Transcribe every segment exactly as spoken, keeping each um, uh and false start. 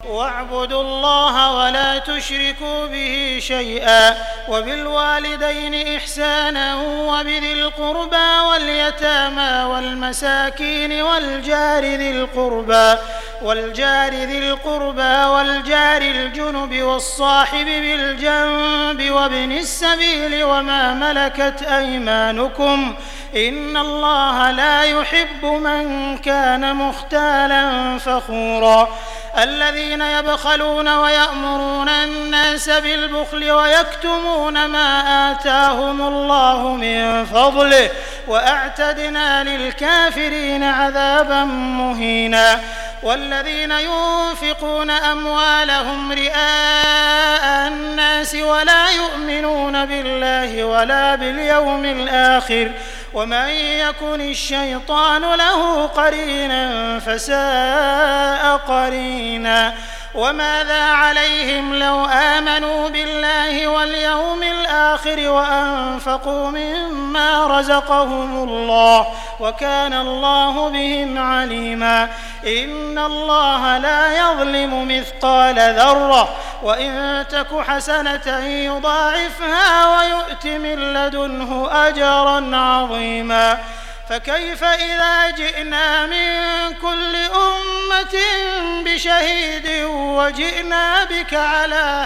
واعبدوا الله ولا تشركوا به شيئا وبالوالدين إحسانا وبذي القربى واليتامى والمساكين والجار ذي القربى والجار ذي القربى والجار الجنب والصاحب بالجنب وابن السبيل وما ملكت أيمانكم إن الله لا يحب من كان مختالا فخورا الذين يبخلون ويأمرون الناس بالبخل ويكتمون ما آتاهم الله من فضله وأعتدنا للكافرين عذابا مهينا والذين ينفقون أموالهم رئاء الناس ولا يؤمنون بالله ولا باليوم الآخر ومن يكن الشيطان له قرينا فساء قرينا وماذا عليهم لو آمنوا بالله واليوم الآخر وأنفقوا مما رزقهم الله وكان الله بهم عليما إن الله لا يظلم مثقال ذرة وإن تك حسنة يضاعفها ويؤت من لدنه أجرا عظيما فكيف إذا جئنا من كل أمة بشهيد وجئنا بك على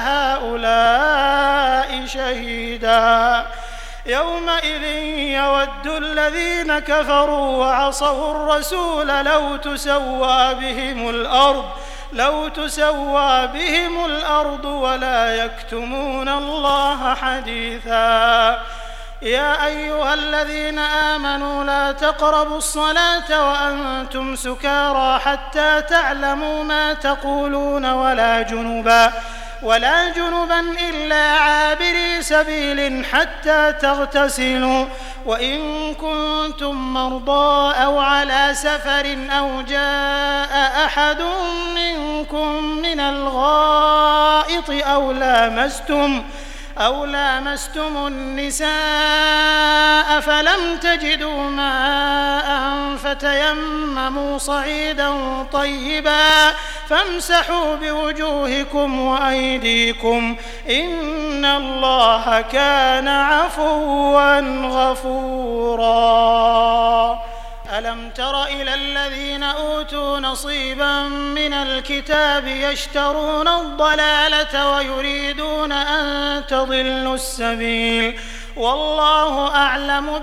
هؤلاء شهيدا يومئذ يود الذين كفروا وعصوا الرسول لو تسوى بهم الأرض لو تسوى بهم الأرض ولا يكتمون الله حديثا يا أيها الذين آمنوا لا تقربوا الصلاة وأنتم سكارى حتى تعلموا ما تقولون ولا جنبا ولا جنبا إلا عابري سبيل حتى تغتسلوا وإن كنتم مرضى أو على سفر أو جاء أحد منكم من الغائط أو لامستم أو لامستم النساء فلم تجدوا ماء فتيمموا صعيدا طيبا فامسحوا بوجوهكم وأيديكم إن الله كان عفوا غفورا ألم تر إلى الذين أوتوا نصيبا من الكتاب يشترون الضلالة ويريدون أن تضلوا السبيل والله أعلم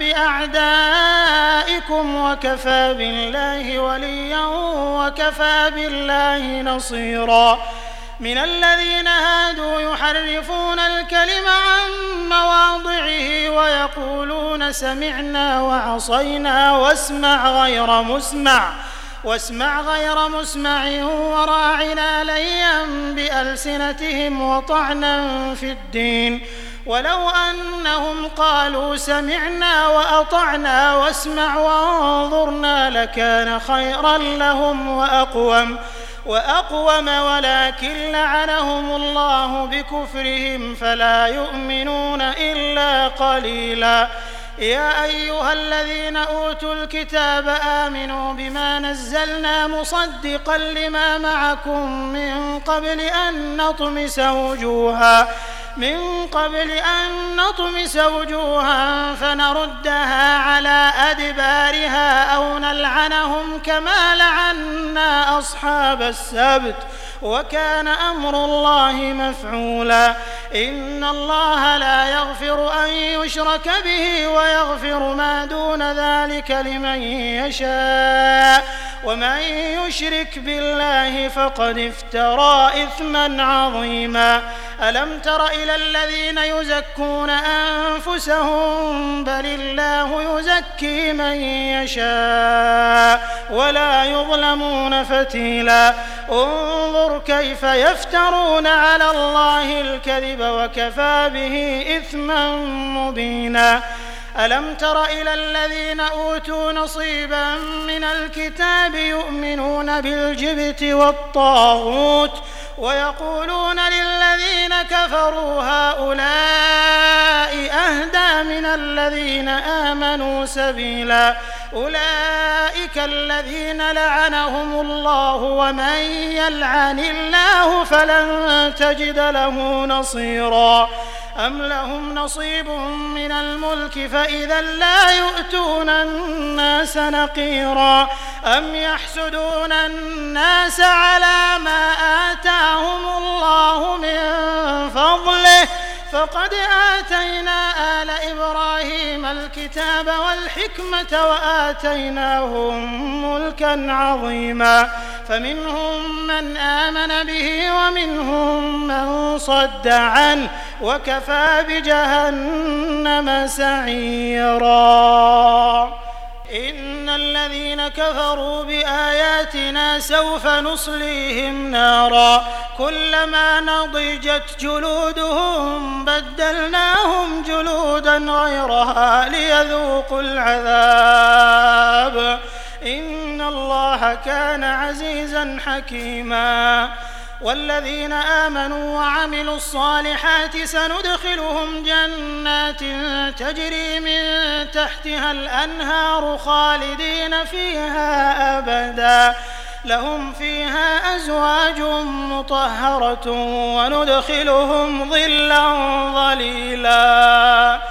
بأعدائكم وكفى بالله وليا وكفى بالله نصيرا من الذين هادوا يحرفون الكلم عن مواضعه ويقولون سمعنا وعصينا واسمع غير مسمع واسمع غير مسمع وراعنا ليا بألسنتهم وطعنا في الدين ولو أنهم قالوا سمعنا وأطعنا واسمع وانظرنا لكان خيرا لهم وأقوم وأقوم ولكن لعنهم الله بكفرهم فلا يؤمنون إلا قليلا يا أيها الذين أوتوا الكتاب آمنوا بما نزلنا مصدقا لما معكم من قبل أن نطمس وجوها من قبل أن نطمس وجوها فنردها على أدبارها أو نلعنهم كما لعنا أصحاب السبت وكان أمر الله مفعولا إن الله لا يغفر أن يشرك به ويغفر ما دون ذلك لمن يشاء ومن يشرك بالله فقد افترى إثما عظيما ألم تر إلى الذين يزكون أنفسهم بل الله يزكي من يشاء ولا يظلمون فتيلا انظر كيف يفترون على الله الكذب وكفى به إثما مبينا ألم تر إلى الذين أوتوا نصيبا من الكتاب يؤمنون بالجبت والطاغوت ويقولون للذين كفروا هؤلاء أهدى من الذين آمنوا سبيلا أولئك الذين لعنهم الله ومن يلعن الله فلن تجد له نصيرا أم لهم نصيب من الملك فإذا لا يؤتون الناس نقيرا أم يحسدون الناس على ما آتاهم الله من فضله فقد آتينا آل إبراهيم الكتاب والحكمة وآتيناهم ملكا عظيما فمنهم من آمن به ومنهم من صد عنه وكفى بجهنم سعيرا إن الذين كفروا بآياتنا سوف نصليهم نارا كلما نضجت جلودهم بدلناهم جلودا غيرها ليذوقوا العذاب إن الله كان عزيزا حكيما والذين آمنوا وعملوا الصالحات سندخلهم جنات تجري من تحتها الأنهار خالدين فيها أبدا لهم فيها أزواج مطهرة وندخلهم ظلا ظليلا